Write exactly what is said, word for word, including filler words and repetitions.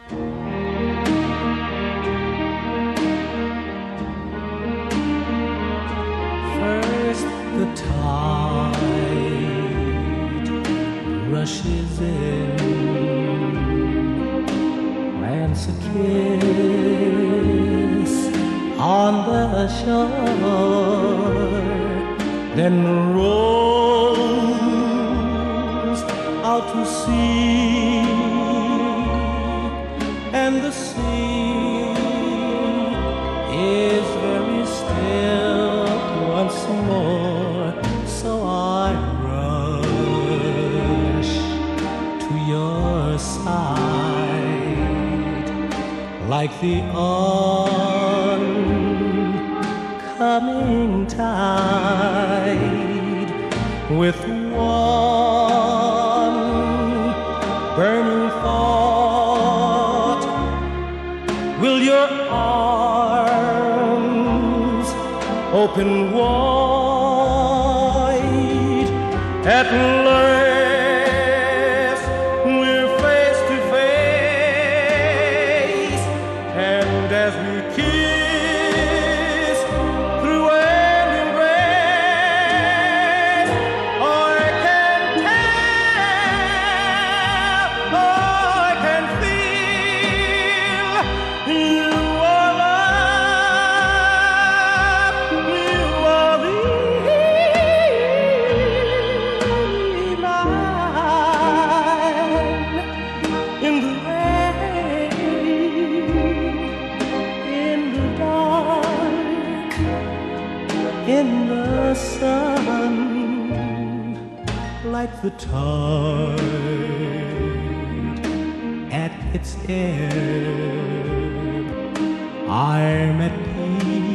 First the tide rushes in, plants a kiss on the shore, then rolls out to sea, and the sea is very still once more. So I rush to your side like the oncoming tide, with one burning thought: will your arms open wide? At last we're face to face, and as we kiss through an embrace, I can tell, I can feel you are love, you are the in the rain, in the dark, in the sun, like the tide at its ebb, I'm at peace